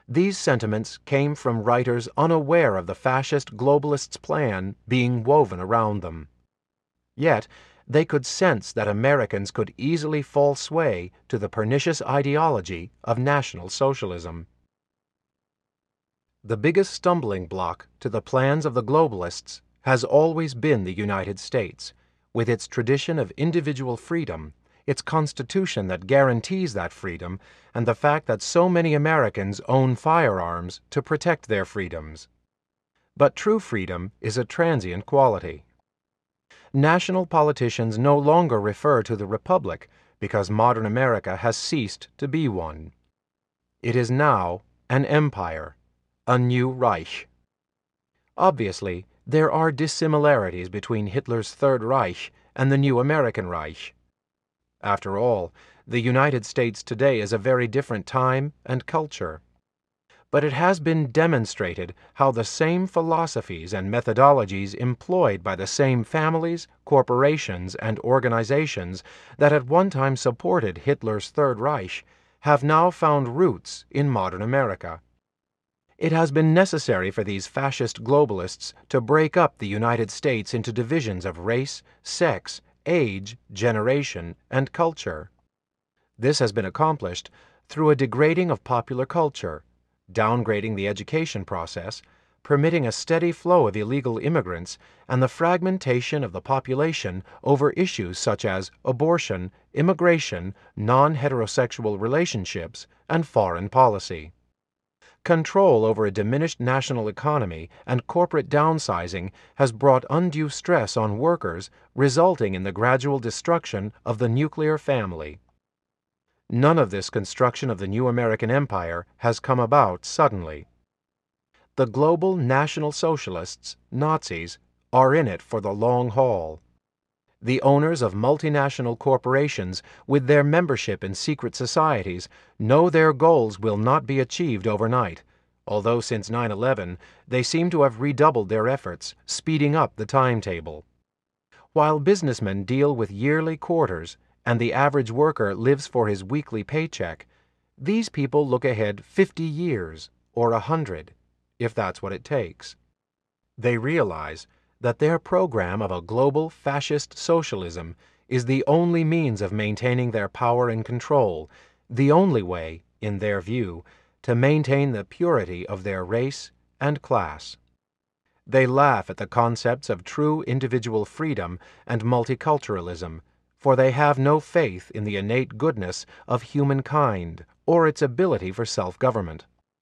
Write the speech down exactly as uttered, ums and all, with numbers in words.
These sentiments came from writers unaware of the fascist globalists' plan being woven around them. Yet, they could sense that Americans could easily fall sway to the pernicious ideology of National Socialism. The biggest stumbling block to the plans of the globalists has always been the United States, with its tradition of individual freedom, its constitution that guarantees that freedom, and the fact that so many Americans own firearms to protect their freedoms. But true freedom is a transient quality. National politicians no longer refer to the Republic because modern America has ceased to be one. It is now an empire, a new Reich. Obviously, there are dissimilarities between Hitler's Third Reich and the new American Reich. After all, the United States today is a very different time and culture. But it has been demonstrated how the same philosophies and methodologies employed by the same families, corporations, and organizations that at one time supported Hitler's Third Reich have now found roots in modern America. It has been necessary for these fascist globalists to break up the United States into divisions of race, sex, age, generation, and culture. This has been accomplished through a degrading of popular culture, downgrading the education process, permitting a steady flow of illegal immigrants, and the fragmentation of the population over issues such as abortion, immigration, non-heterosexual relationships, and foreign policy. Control over a diminished national economy and corporate downsizing has brought undue stress on workers, resulting in the gradual destruction of the nuclear family. None of this construction of the new American empire has come about suddenly. The global National Socialists, Nazis, are in it for the long haul. The owners of multinational corporations, with their membership in secret societies, know their goals will not be achieved overnight, although since nine eleven they seem to have redoubled their efforts, speeding up the timetable. While businessmen deal with yearly quarters and the average worker lives for his weekly paycheck, these people look ahead fifty years or a hundred, if that's what it takes. They realize that their program of a global fascist socialism is the only means of maintaining their power and control, the only way, in their view, to maintain the purity of their race and class. They laugh at the concepts of true individual freedom and multiculturalism, for they have no faith in the innate goodness of humankind or its ability for self-government.